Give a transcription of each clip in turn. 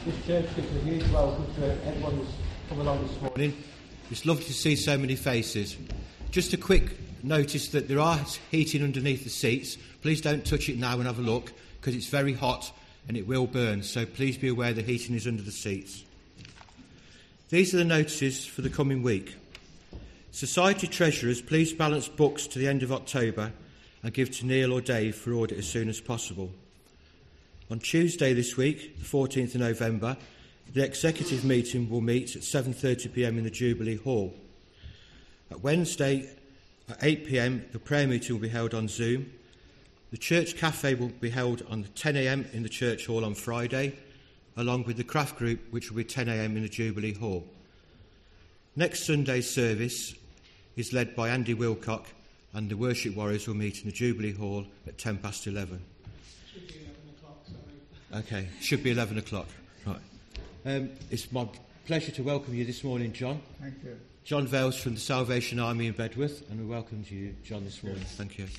This church gives a huge welcome to everyone who's come along this morning. It's lovely to see so many faces. Just a quick notice that there are heating underneath the seats. Please don't touch it now and have a look, because it's very hot and it will burn, so please be aware the heating is under the seats. These are the notices for the coming week. Society treasurers, please balance books to the end of October and give to Neil or Dave for audit as soon as possible. On Tuesday this week, the 14th of November, the executive meeting will meet at 7:30pm in the Jubilee Hall. At Wednesday at 8pm, the prayer meeting will be held on Zoom. The church cafe will be held on 10am in the church hall on Friday, along with the craft group, which will be 10am in the Jubilee Hall. Next Sunday's service is led by Andy Wilcock, and the worship warriors will meet in the Jubilee Hall at 11:10. Should be 11 o'clock, sorry. Okay, should be 11 o'clock. Right. It's my pleasure to welcome you this morning, John. Thank you. John Vales from the Salvation Army in Bedworth, and we welcome you, John, this morning. Thank you.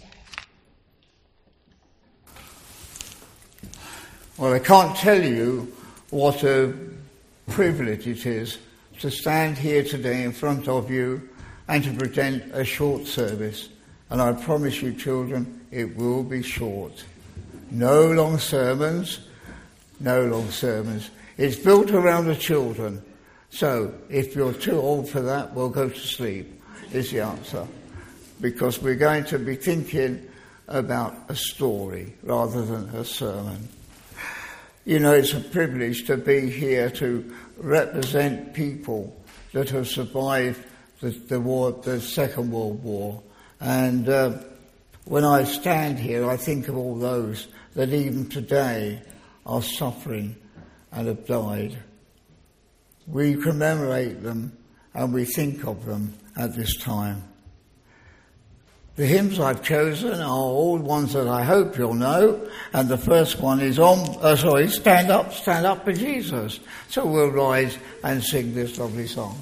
Well, I can't tell you what a privilege it is to stand here today in front of you and to present a short service. And I promise you, children, it will be short. No long sermons, no long sermons. It's built around the children. So, if you're too old for that, well, go to sleep, is the answer. Because we're going to be thinking about a story rather than a sermon. You know, it's a privilege to be here to represent people that have survived the war, the Second World War. And when I stand here, I think of all those that even today are suffering and have died. We commemorate them and we think of them at this time. The hymns I've chosen are all ones that I hope you'll know, and the first one is Stand Up for Jesus. So we'll rise and sing this lovely song.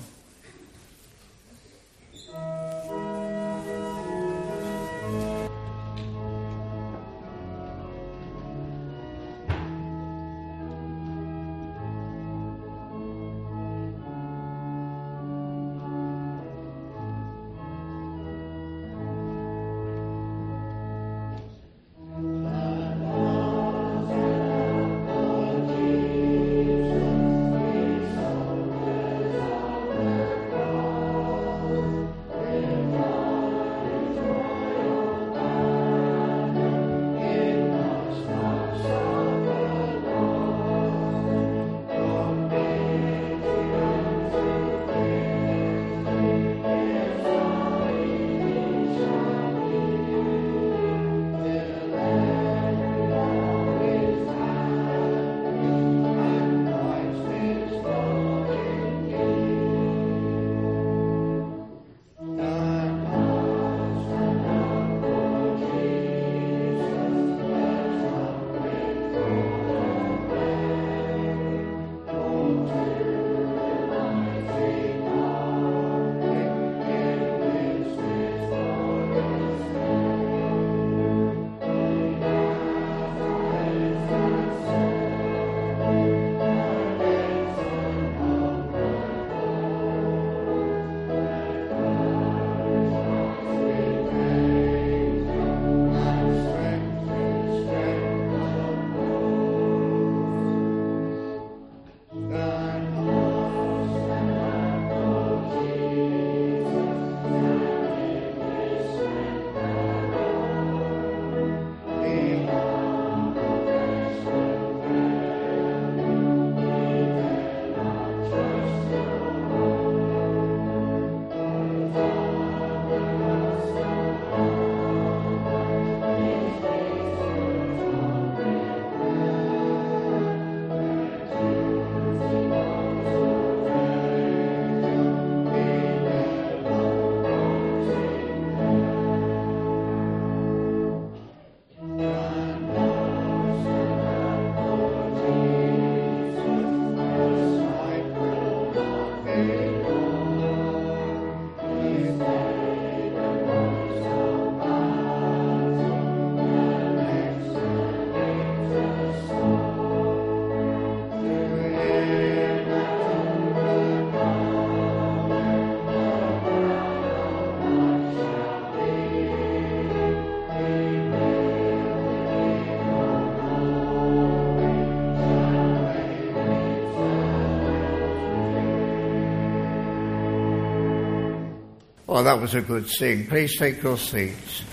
Well, that was a good sing. Please take your seats.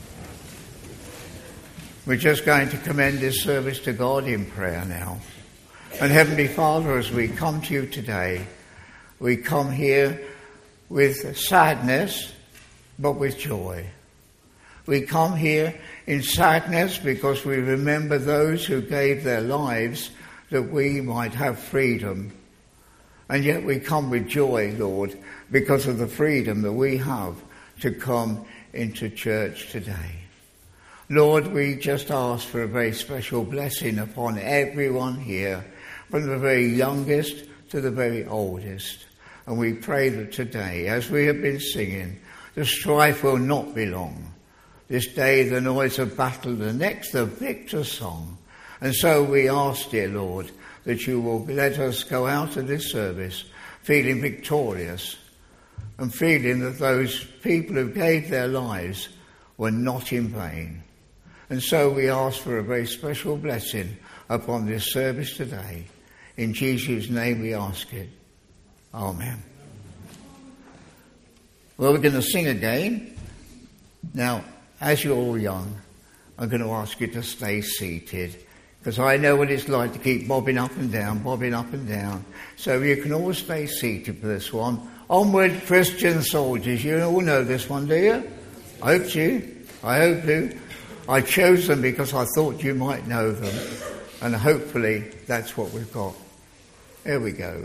We're just going to commend this service to God in prayer now. And Heavenly Father, as we come to you today, we come here with sadness, but with joy. We come here in sadness because we remember those who gave their lives that we might have freedom. And yet we come with joy, Lord, because of the freedom that we have to come into church today. Lord, we just ask for a very special blessing upon everyone here, from the very youngest to the very oldest. And we pray that today, as we have been singing, the strife will not be long. This day the noise of battle, the next the victor's song. And so we ask, dear Lord, that you will let us go out of this service feeling victorious and feeling that those people who gave their lives were not in vain. And so we ask for a very special blessing upon this service today. In Jesus' name we ask it. Amen. Well, we're going to sing again. Now, as you're all young, I'm going to ask you to stay seated, because I know what it's like to keep bobbing up and down. So you can all stay seated for this one. Onward, Christian soldiers. You all know this one, do you? I hope you. I chose them because I thought you might know them. And hopefully that's what we've got. Here we go.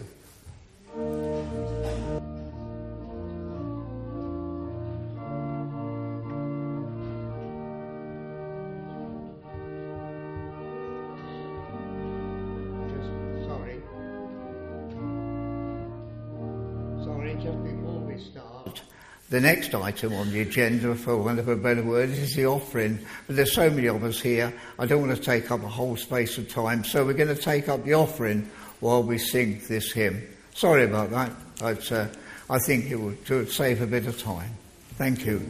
Just before we start, the next item on the agenda, for want of a better word, is the offering. But there's so many of us here, I don't want to take up a whole space of time, so we're going to take up the offering while we sing this hymn. Sorry about that, but I think it would save a bit of time. Thank you.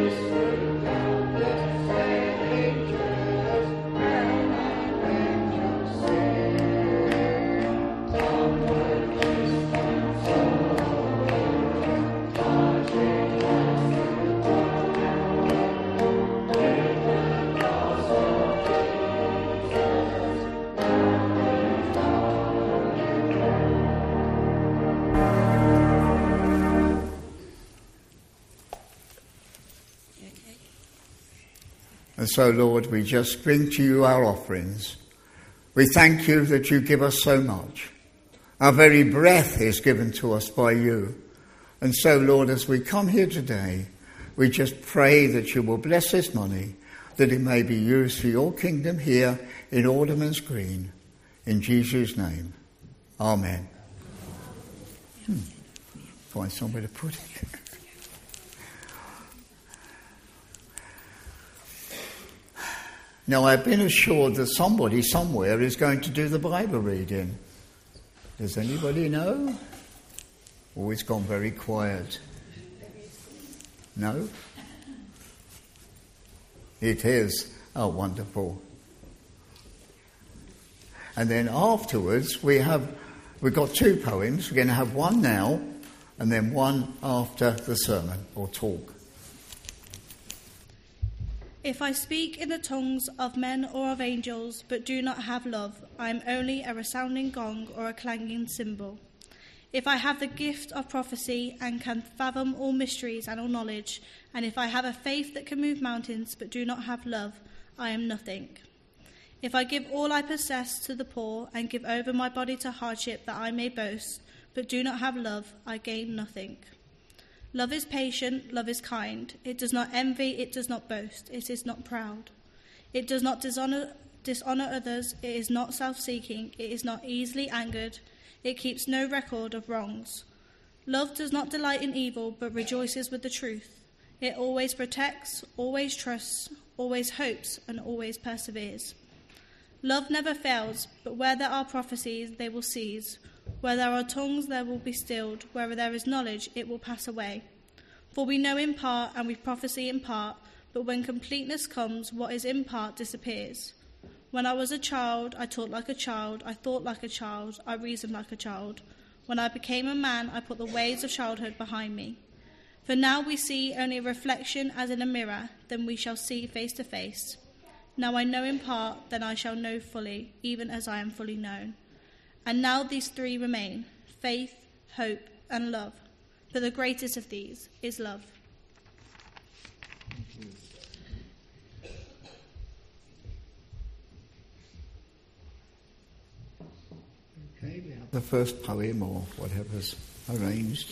And so, Lord, we just bring to you our offerings. We thank you that you give us so much. Our very breath is given to us by you. And so, Lord, as we come here today, we just pray that you will bless this money, that it may be used for your kingdom here in Alderman's Green. In Jesus' name, amen. Find somewhere to put it. Now, I've been assured that somebody somewhere is going to do the Bible reading. Does anybody know? Oh, it's gone very quiet. No? It is. Oh, wonderful. And then afterwards, we've got 2 poems. We're going to have one now, and then one after the sermon, or talk. If I speak in the tongues of men or of angels, but do not have love, I am only a resounding gong or a clanging cymbal. If I have the gift of prophecy and can fathom all mysteries and all knowledge, and if I have a faith that can move mountains, but do not have love, I am nothing. If I give all I possess to the poor and give over my body to hardship that I may boast, but do not have love, I gain nothing. Love is patient, love is kind. It does not envy, it does not boast, it is not proud. It does not dishonor others, it is not self-seeking, it is not easily angered, it keeps no record of wrongs. Love does not delight in evil, but rejoices with the truth. It always protects, always trusts, always hopes, and always perseveres. Love never fails, but where there are prophecies, they will cease. Where there are tongues, there will be stilled. Where there is knowledge, it will pass away. For we know in part, and we prophesy in part, but when completeness comes, what is in part disappears. When I was a child, I talked like a child, I thought like a child, I reasoned like a child. When I became a man, I put the ways of childhood behind me. For now we see only a reflection as in a mirror, then we shall see face to face. Now I know in part, then I shall know fully, even as I am fully known. And now these 3 remain, faith, hope, and love. But the greatest of these is love. Okay, we have the first poem or whatever's arranged.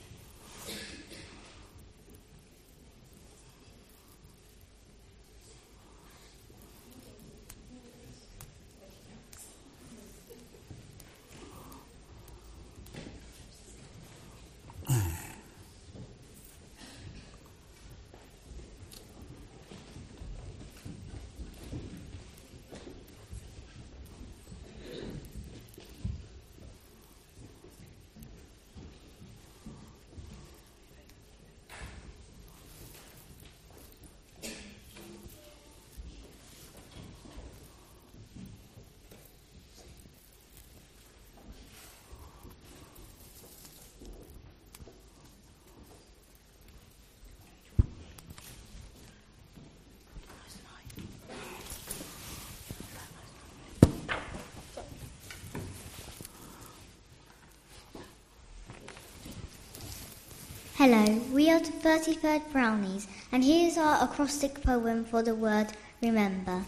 Hello, we are the 33rd Brownies, and here's our acrostic poem for the word remember.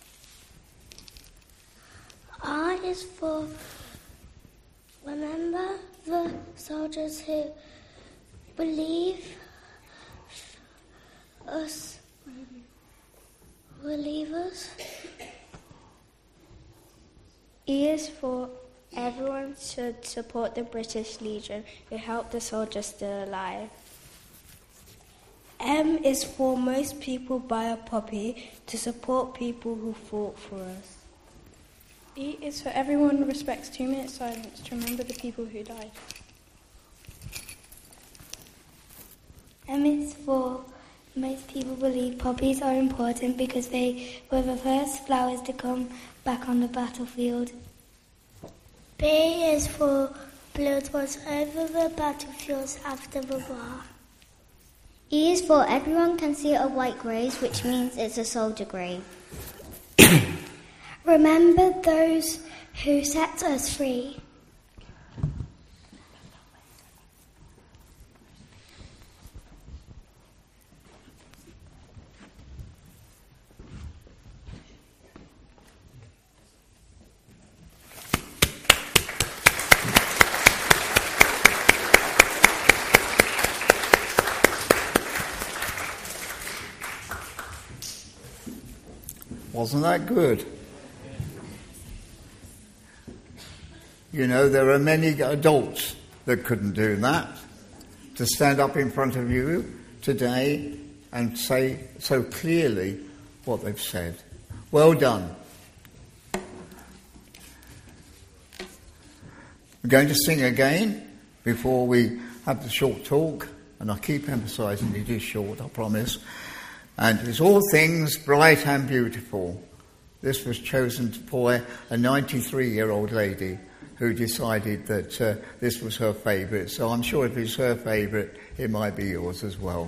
R is for remember the soldiers who relieve us. E is for everyone should support the British Legion who helped the soldiers still alive. M is for most people buy a poppy to support people who fought for us. E is for everyone respects 2 minutes silence to remember the people who died. M is for Most people believe poppies are important because they were the first flowers to come back on the battlefield. B is for blood was over the battlefields after the war. E is for everyone can see a white grave, which means it's a soldier grave. Remember those who set us free. Wasn't that good? You know, there are many adults that couldn't do that, to stand up in front of you today and say so clearly what they've said. Well done. We're going to sing again before we have the short talk, and I keep emphasising it is short, I promise. And it's all things bright and beautiful. This was chosen for a 93-year-old lady who decided that this was her favourite. So I'm sure if it's her favourite, it might be yours as well.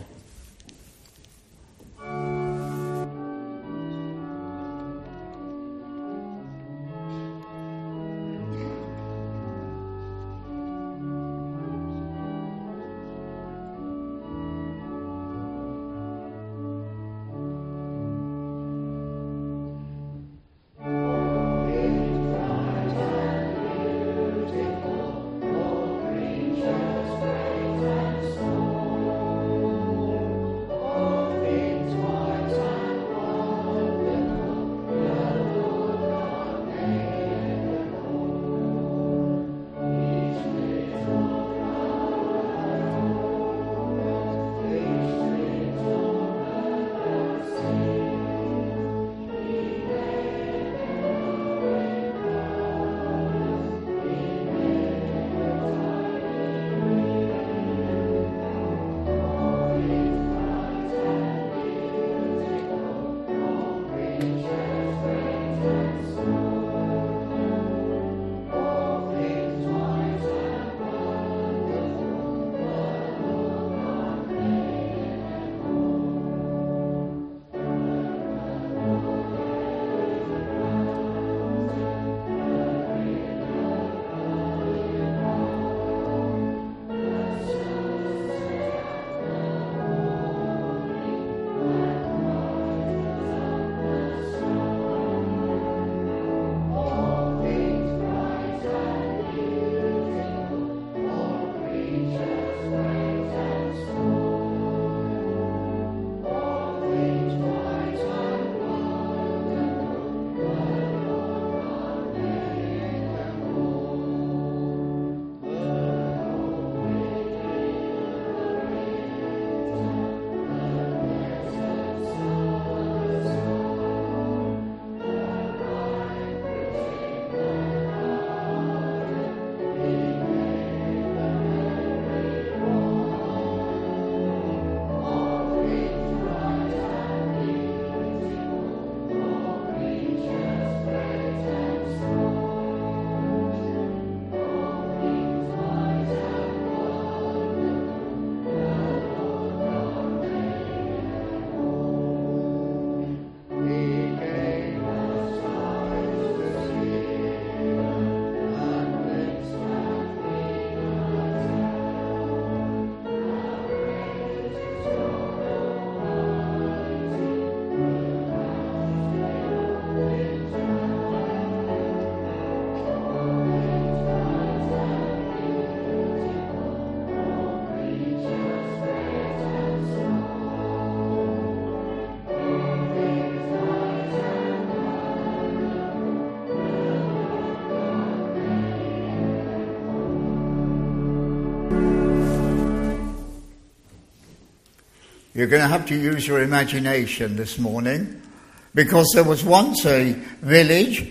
You're going to have to use your imagination this morning, because there was once a village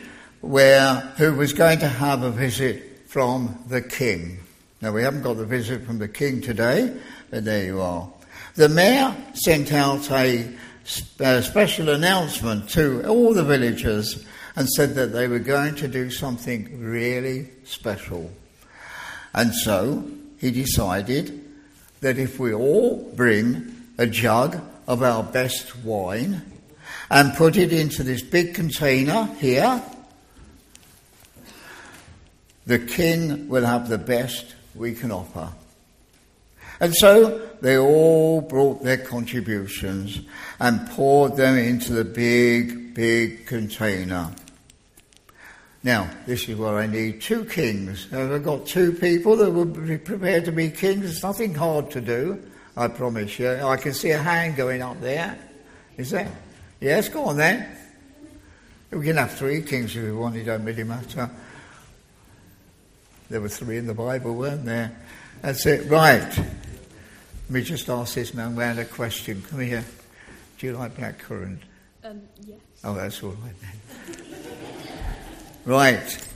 who was going to have a visit from the king. Now, we haven't got the visit from the king today, but there you are. The mayor sent out a special announcement to all the villagers and said that they were going to do something really special. And so he decided that if we all bring a jug of our best wine and put it into this big container here, the king will have the best we can offer. And so they all brought their contributions and poured them into the big, big container. Now, this is where I need 2 kings. Have I got 2 people that would be prepared to be kings? It's nothing hard to do, I promise you. I can see a hand going up there. Is there? Yes, go on then. We can have 3 kings if we want, it don't really matter. There were 3 in the Bible, weren't there? That's it. Right. Let me just ask this man round a question. Come here. Do you like blackcurrant? Yes. Oh, that's all right then. Right.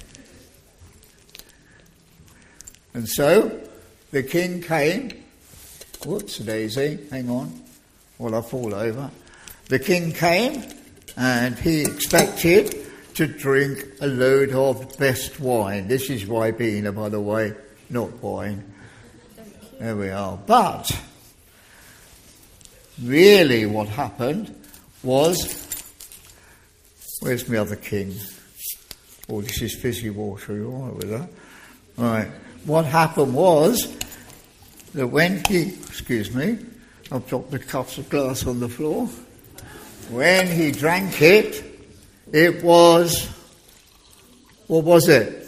And so the king came. Whoops, Daisy. Hang on. Well, I fall over. The king came and he expected to drink a load of best wine. This is Ribena, by the way, not wine. There we are. But really what happened was, where's my other king? Oh, this is fizzy water. You all right with that? All right. What happened was that when he, I've dropped the cups of glass on the floor. When he drank it, it was, what was it?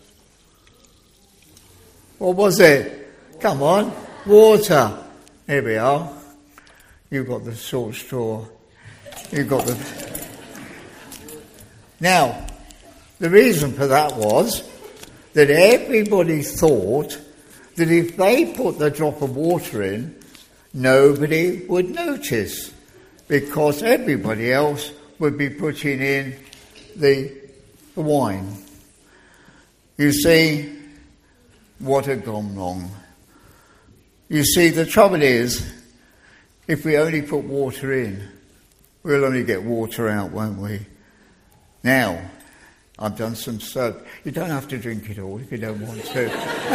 What was it? Come on, water. Here we are. You've got the short straw. You've got the... Now, the reason for that was that everybody thought that if they put the drop of water in, nobody would notice, because everybody else would be putting in the wine. You see what had gone wrong. You see, the trouble is, if we only put water in, we'll only get water out, won't we? Now, I've done some soap. You don't have to drink it all if you don't want to.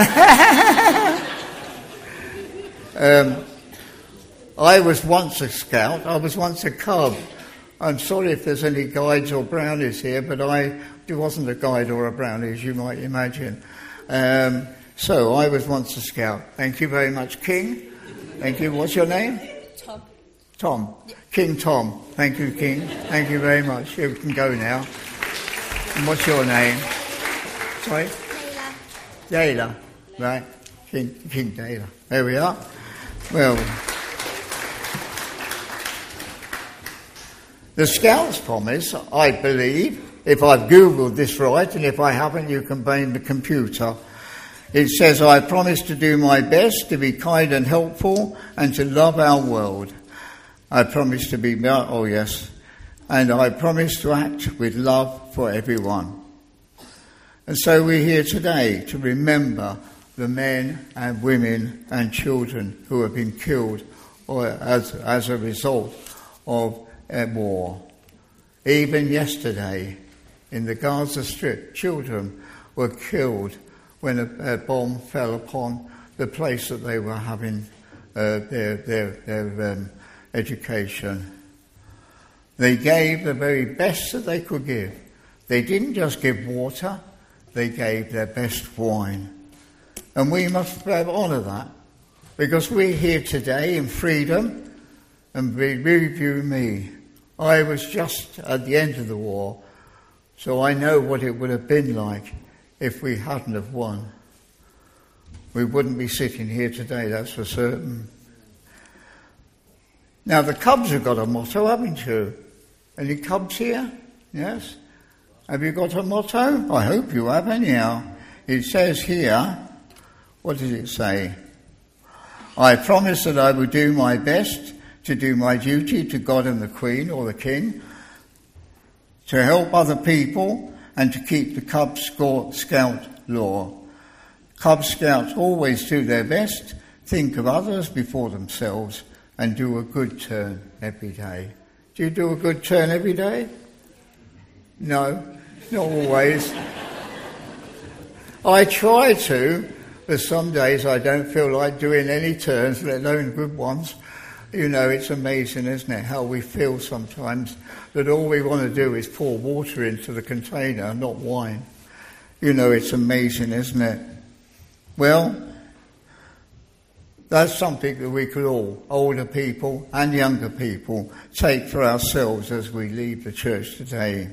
I was once a scout. I was once a cub. I'm sorry if there's any guides or brownies here, but I wasn't a guide or a brownie, as you might imagine. So I was once a scout. Thank you very much, King. Thank you. What's your name? Tom. Tom. Yeah. King Tom. Thank you, King. Thank you very much. You can go now. And what's your name? Sorry? Dayla. Right. King Dayla. There we are. Well, the Scouts promise, I believe, if I've Googled this right, and if I haven't, you can blame the computer. It says, I promise to do my best, to be kind and helpful, and to love our world. I promise to be, oh yes, and I promise to act with love for everyone. And so we're here today to remember the men and women and children who have been killed or as a result of war. Even yesterday, in the Gaza Strip, children were killed when a bomb fell upon the place that they were having their education. They gave the very best that they could give. They didn't just give water, they gave their best wine. And we must honour that, because we're here today in freedom, and review me. I was just at the end of the war, so I know what it would have been like if we hadn't have won. We wouldn't be sitting here today, that's for certain. Now, the Cubs have got a motto, haven't you? Any Cubs here? Yes? Have you got a motto? I hope you have, anyhow. It says here, what does it say? I promise that I will do my best to do my duty to God and the Queen or the King, to help other people and to keep the Cub Scout law. Cub Scouts always do their best, think of others before themselves, and do a good turn every day. Do you do a good turn every day? No, not always. I try to, but some days I don't feel like doing any turns, let alone good ones. You know, it's amazing, isn't it, how we feel sometimes that all we want to do is pour water into the container, not wine. You know, it's amazing, isn't it? Well, that's something that we could all, older people and younger people, take for ourselves as we leave the church today.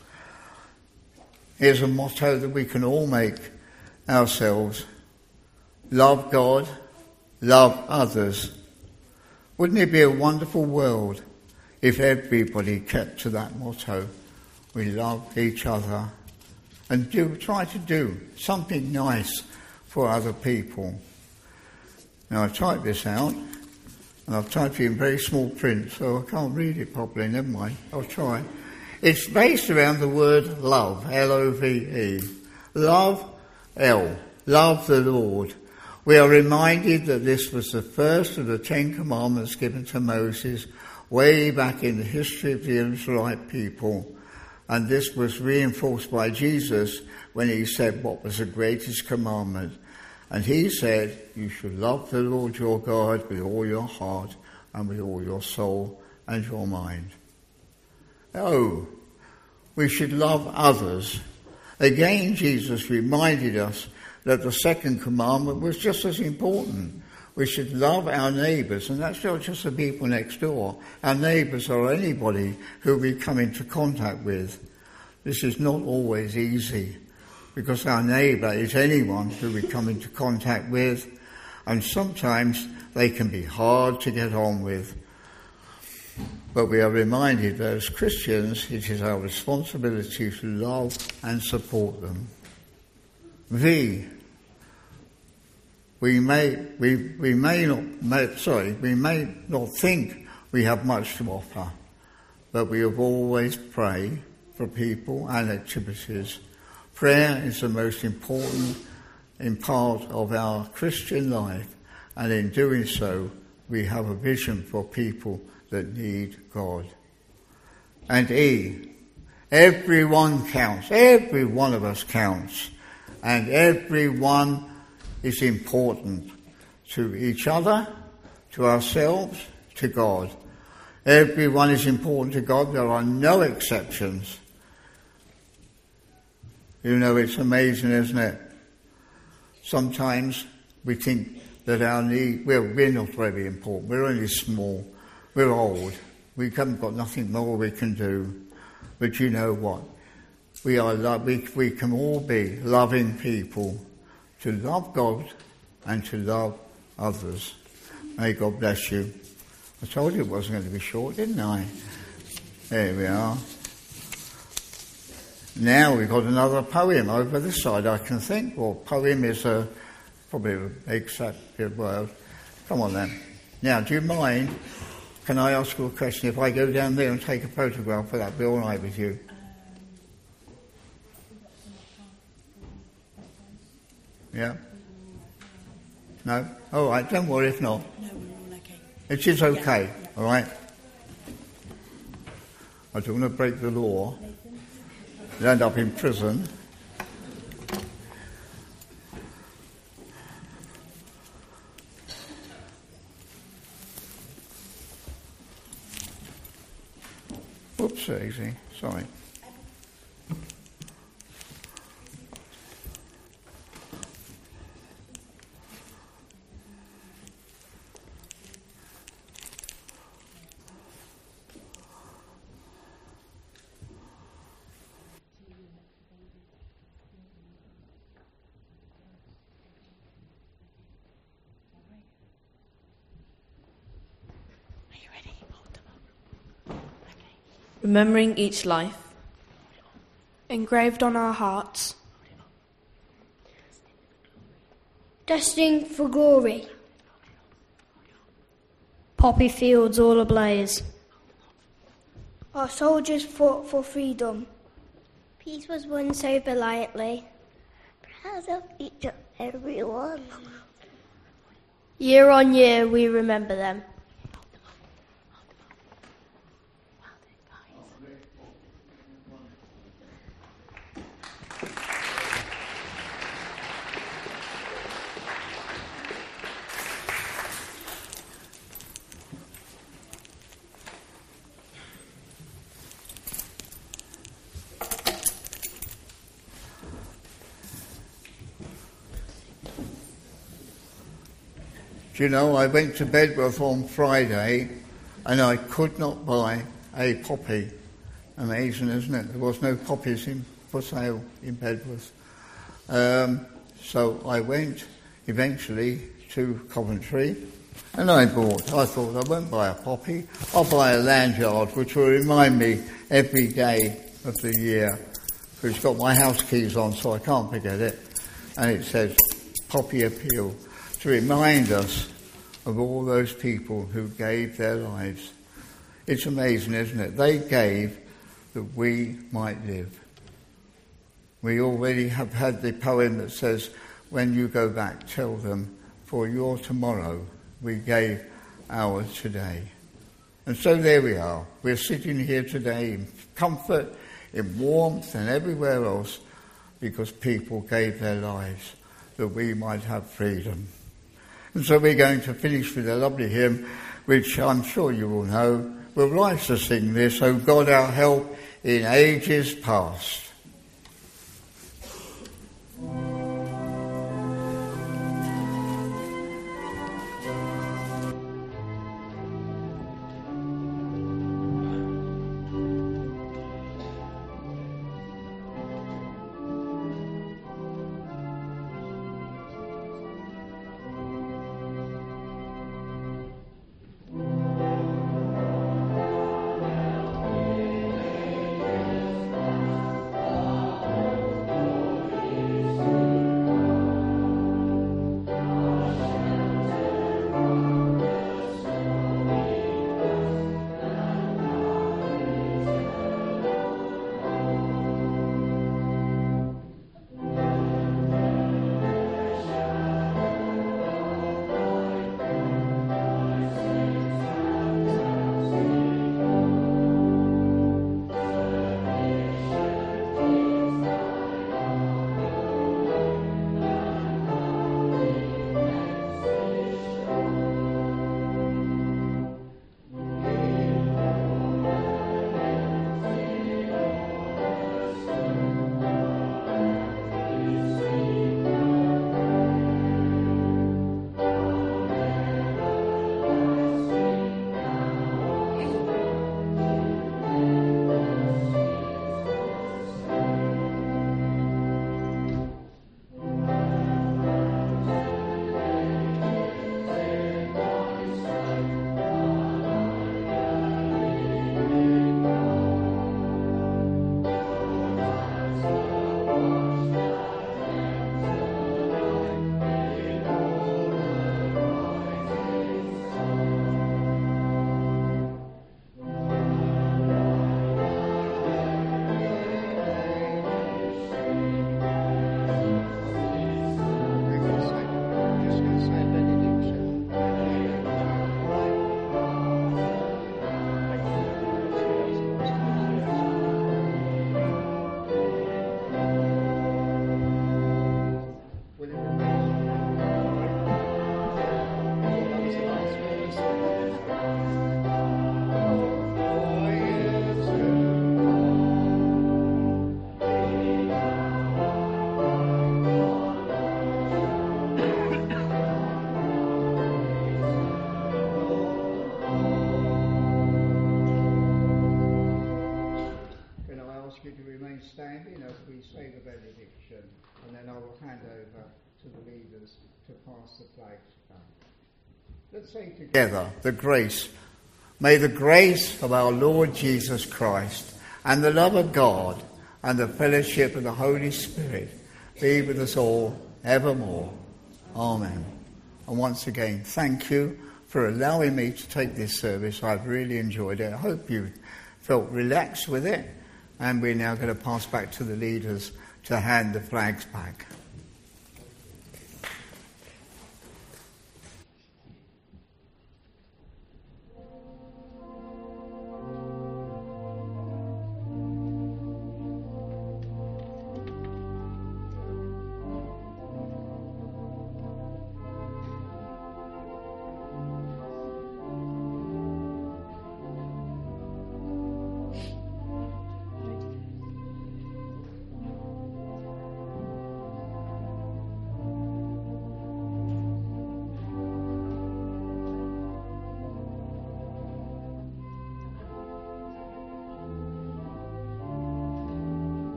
Here's a motto that we can all make ourselves. Love God, love others. Wouldn't it be a wonderful world if everybody kept to that motto? We love each other and try to do something nice for other people. Now I've typed this out, and I've typed it in very small print, so I can't read it properly, never mind, I'll try. It's based around the word love, L-O-V-E. Love, L, love the Lord. We are reminded that this was the first of the 10 Commandments given to Moses way back in the history of the Israelite people. And this was reinforced by Jesus when he said what was the greatest commandment. And he said, you should love the Lord your God with all your heart and with all your soul and your mind. Oh, we should love others. Again, Jesus reminded us that the second commandment was just as important. We should love our neighbours, and that's not just the people next door. Our neighbours are anybody who we come into contact with. This is not always easy, because our neighbour is anyone who we come into contact with, and sometimes they can be hard to get on with. But we are reminded that as Christians, it is our responsibility to love and support them. We may not think we have much to offer, but we have always pray for people and activities. Prayer is the most important part of our Christian life, and in doing so, we have a vision for people that need God. And E, everyone counts. Every one of us counts. And everyone is important to each other, to ourselves, to God. Everyone is important to God. There are no exceptions. You know, it's amazing, isn't it? Sometimes we think that we're not very important. We're only small. We're old. We haven't got nothing more we can do. But you know what? We can all be loving people, to love God and to love others. May God bless you. I told you it wasn't going to be short, didn't I? There we are. Now we've got another poem over this side, I can think. Well, poem is probably an exact word. Come on then. Now, do you mind, can I ask you a question? If I go down there and take a photograph, will that be all right with you? Yeah? No? All right, don't worry if not. No, we're all okay. It is okay, all right? I don't want to break the law. You'll end up in prison. Whoops, Daisy. Sorry. Remembering each life. Engraved on our hearts. Destined for glory. Poppy fields all ablaze. Our soldiers fought for freedom. Peace was won so valiantly. Proud of each and every one. Year on year we remember them. Do you know, I went to Bedworth on Friday and I could not buy a poppy. Amazing, isn't it? There was no poppies for sale in Bedworth. So I went eventually to Coventry and I thought I won't buy a poppy, I'll buy a lanyard which will remind me every day of the year. It's got my house keys on so I can't forget it. And it says Poppy Appeal, to remind us of all those people who gave their lives. It's amazing, isn't it? They gave that we might live. We already have had the poem that says, when you go back, tell them, for your tomorrow we gave ours today. And so there we are. We're sitting here today in comfort, in warmth and everywhere else because people gave their lives that we might have freedom. And so we're going to finish with a lovely hymn which I'm sure you all know. We'll like to sing this, O God our help in ages past. Standing as we say the benediction, and then I will hand over to the leaders to pass the flags back. Let's say together the grace. May the grace of our Lord Jesus Christ and the love of God and the fellowship of the Holy Spirit be with us all evermore. Amen. And once again, thank you for allowing me to take this service. I've really enjoyed it. I hope you felt relaxed with it. And we're now going to pass back to the leaders to hand the flags back.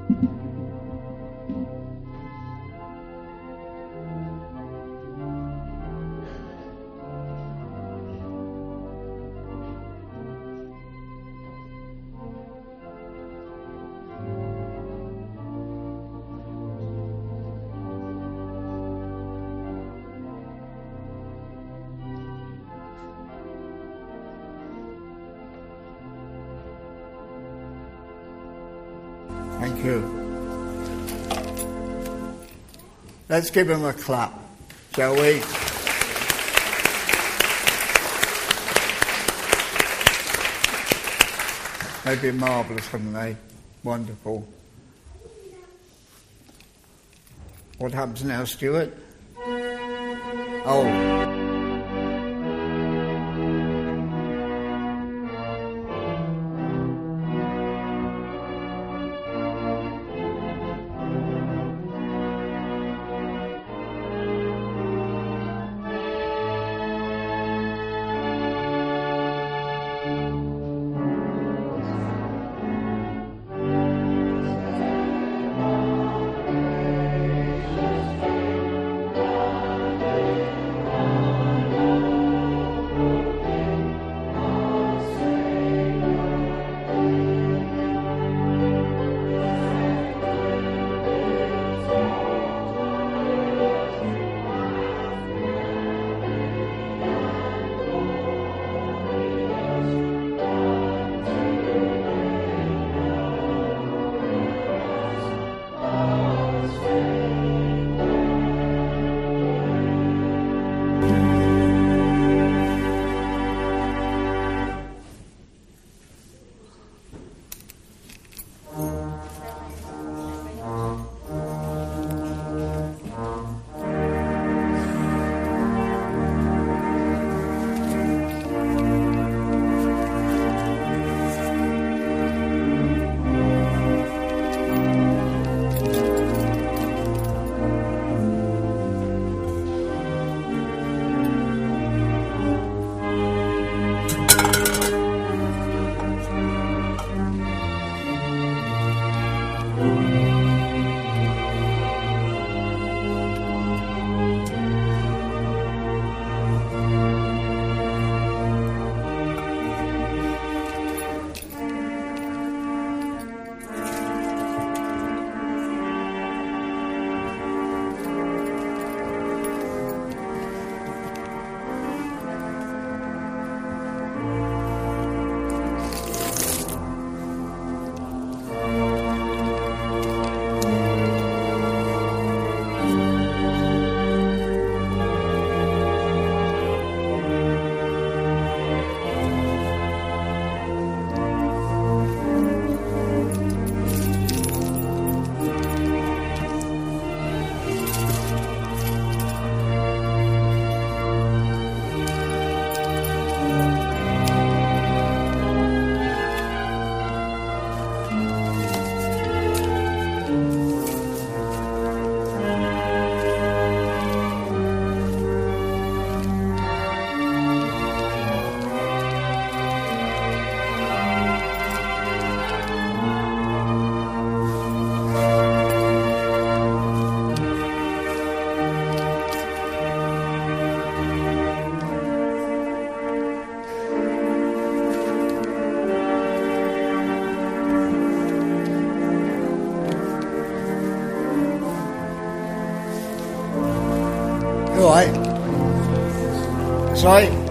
Thank you. Let's give him a clap, shall we? They've been marvellous, haven't they? Wonderful. What happens now, Stuart? Oh. All right. Sorry.